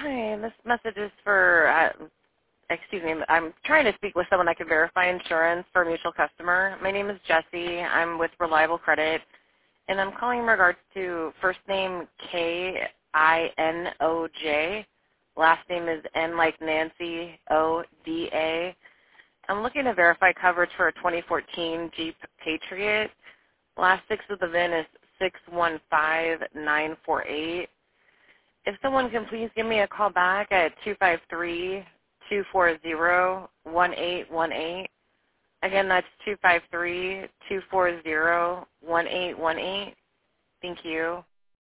Hi, this message is for, excuse me, I'm trying to speak with someone that can verify insurance for a mutual customer. My name is Jessie. I'm with Reliable Credit, and I'm calling in regards to first name Kinoj, last name is N like Nancy, O-D-A. I'm looking to verify coverage for a 2014 Jeep Patriot. Last six of the VIN is 615948. If someone can please give me a call back at 253-240-1818. Again, that's 253-240-1818. Thank you.